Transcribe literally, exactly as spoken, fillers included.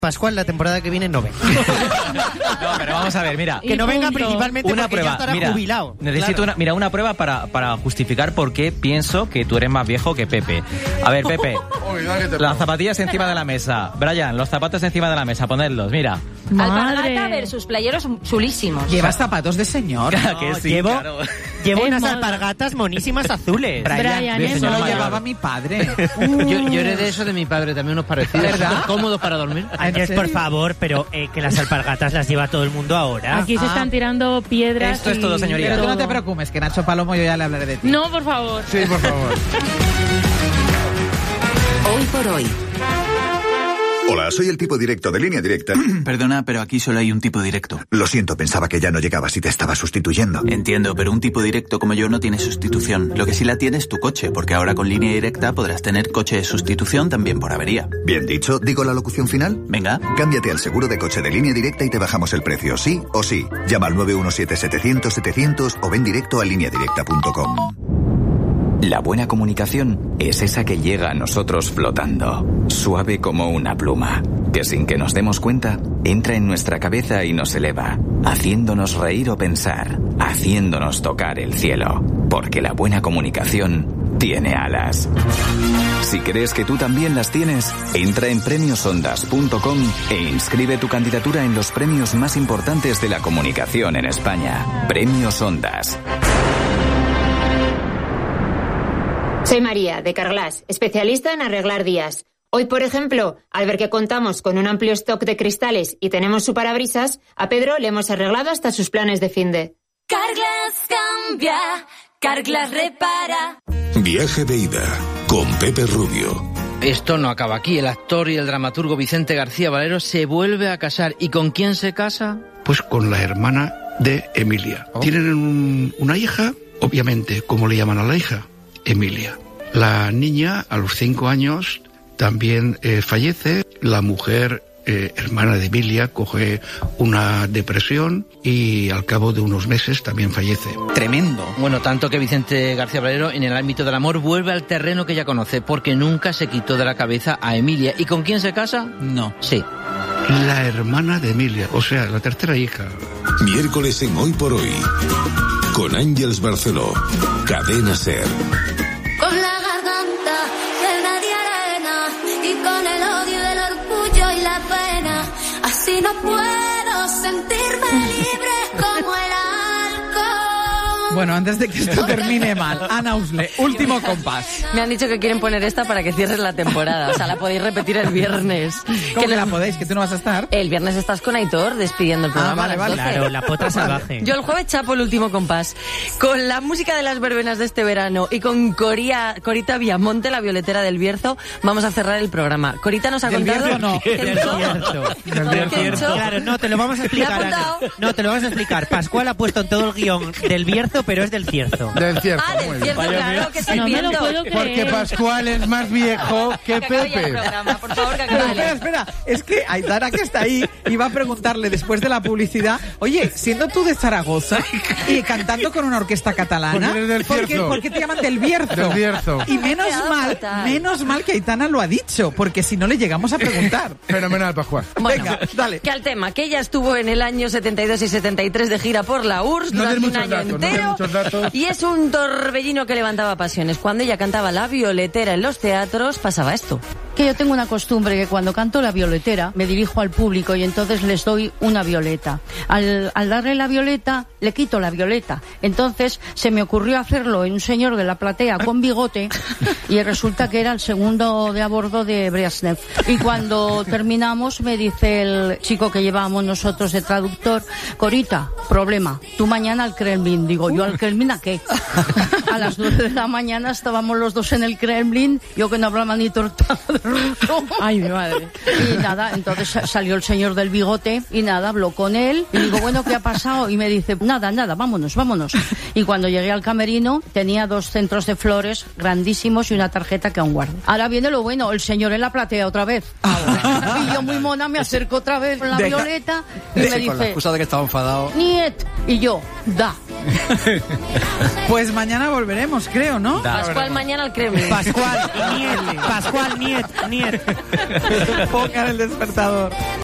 Pascual, la temporada que viene no venga. No, pero vamos a ver, mira. Que no venga principalmente una porque prueba, ya estará mira, jubilado. Necesito Claro. una, mira, una prueba para, para justificar por qué pienso que tú eres más viejo que Pepe. A ver, Pepe, las zapatillas encima de la mesa. Brian, los zapatos encima de la mesa, ponedlos, mira. Alpargata versus playeros chulísimos. Llevas zapatos de señor. No, que sí, llevo claro. llevo Es unas moda. alpargatas monísimas azules. Brian, es Eso lo moda. llevaba mi padre. Yo, yo heredé eso de mi padre, también unos parecidos. ¿Verdad? Cómodos para dormir. Andrés, por favor, pero eh, que las alpargatas las lleva todo el mundo ahora. Aquí se Ah. están tirando piedras. Esto es y todo, señoría. de Pero tú no te todo. preocupes, que Nacho Palomo yo ya le hablaré de ti. No, por favor. Sí, por favor. Hoy por hoy. Hola, soy el tipo directo de Línea Directa. Perdona, pero aquí solo hay un tipo directo. Lo siento, pensaba que ya no llegabas y te estaba sustituyendo. Entiendo, pero un tipo directo como yo no tiene sustitución. Lo que sí la tiene es tu coche, porque ahora con Línea Directa podrás tener coche de sustitución también por avería. Bien dicho, ¿digo la locución final? Venga. Cámbiate al seguro de coche de Línea Directa y te bajamos el precio, sí o sí. Llama al nueve uno siete setecientos setecientos o ven directo a línea directa punto com. La buena comunicación es esa que llega a nosotros flotando, suave como una pluma, que sin que nos demos cuenta, entra en nuestra cabeza y nos eleva, haciéndonos reír o pensar, haciéndonos tocar el cielo, porque la buena comunicación tiene alas. Si crees que tú también las tienes, entra en premios ondas punto com e inscribe tu candidatura en los premios más importantes de la comunicación en España. Premios Ondas. Soy María, de Carglass, especialista en arreglar vías. Hoy, por ejemplo, al ver que contamos con un amplio stock de cristales y tenemos su parabrisas, a Pedro le hemos arreglado hasta sus planes de finde. Carglass cambia, Carglass repara. Viaje de ida con Pepe Rubio. Esto no acaba aquí. El actor y el dramaturgo Vicente García Valero se vuelve a casar. ¿Y con quién se casa? Pues con la hermana de Emilia. Oh. Tienen un, una hija, obviamente, ¿cómo le llaman a la hija? Emilia. La niña, a los cinco años, también eh, fallece. La mujer, eh, hermana de Emilia, coge una depresión y al cabo de unos meses también fallece. Tremendo. Bueno, tanto que Vicente García Valero, en el ámbito del amor, vuelve al terreno que ya conoce, porque nunca se quitó de la cabeza a Emilia. ¿Y con quién se casa? No. Sí. La hermana de Emilia, o sea, la tercera hija. Miércoles en Hoy por Hoy, con Ángeles Barceló, Cadena SER. Con la garganta llena de arena y con el odio del orgullo y la pena, así no puedo sentirme libre como el alcohol. Bueno, antes de que esto termine mal, Ana Usle, último compás. Me han dicho que quieren poner esta para que cierres la temporada. O sea, la podéis repetir el viernes. ¿Cómo que no... la podéis? ¿Que tú no vas a estar? El viernes estás con Aitor despidiendo el programa. Ah, vale, a las vale. doce. Claro, la potra salvaje. Yo el jueves chapo el último compás. Con la música de las verbenas de este verano y con Coria, Corita Viamonte, la violetera del Bierzo, vamos a cerrar el programa. Corita nos ha ¿Del contado... Bierzo no? ¿Qué Del dicho? Bierzo. Del ¿Qué Bierzo. he dicho? Claro, no, te lo vamos a explicar. ¿Me ha Ana. apuntado? No, te lo vamos a explicar. Pascual ha puesto en todo el guión del Bierzo, pero es del Cierzo. Del cierto. Ah, del Bierzo, claro, que estoy No me lo viendo. puedo Porque creer. Pascual es más viejo que Que acabe ya el Pepe. programa, por favor, que Pero acabe. espera, espera, es que Aitana, que está ahí, iba a preguntarle después de la publicidad, oye, siendo tú de Zaragoza y cantando con una orquesta catalana, Porque eres del ¿por qué, Bierzo. por qué te llaman del Bierzo? Del Bierzo. Y menos Me ha quedado mal, fatal. menos mal que Aitana lo ha dicho, porque si no le llegamos a preguntar. Fenomenal, Pascual. Bueno, Venga, dale. que al tema, que ella estuvo en el año setenta y dos y setenta y tres de gira por la U R S S No durante des un muchos año datos, no des entero muchos datos. y es un torbellino que levantaba pasiones. Cuando ella cantaba La Violetera en los teatros pasaba esto. Que yo tengo una costumbre que cuando canto La Violetera me dirijo al público y entonces les doy una violeta. Al, al darle la violeta le quito la violeta. Entonces se me ocurrió hacerlo en un señor de la platea con bigote y resulta que era el segundo de a bordo de Brezhnev. Y cuando terminamos me dice el chico que llevábamos nosotros de traductor, Corita, problema, tú mañana al Kremlin. Digo, ¿yo al Kremlin a qué? A las nueve de la mañana estábamos los dos en el Kremlin, yo que no hablaba ni torta de ruso. Ay, mi madre. Y nada, entonces salió el señor del bigote y nada, habló con él y digo, bueno, ¿qué ha pasado? Y me dice, nada, nada, vámonos, vámonos. Y cuando llegué al camerino tenía dos centros de flores grandísimos y una tarjeta que aún guardo. Ahora viene lo bueno, el señor en la platea otra vez. Y yo muy mona me acerco otra vez con la Deja, violeta y deja, me dice... con la excusa de que estaba enfadado. Niet. Y yo, da. Pues mañana volveremos, creo, ¿no? Pascual mañana al Kremlin. Pascual, Niet, Pascual, Niet, Niet. Pongan el despertador.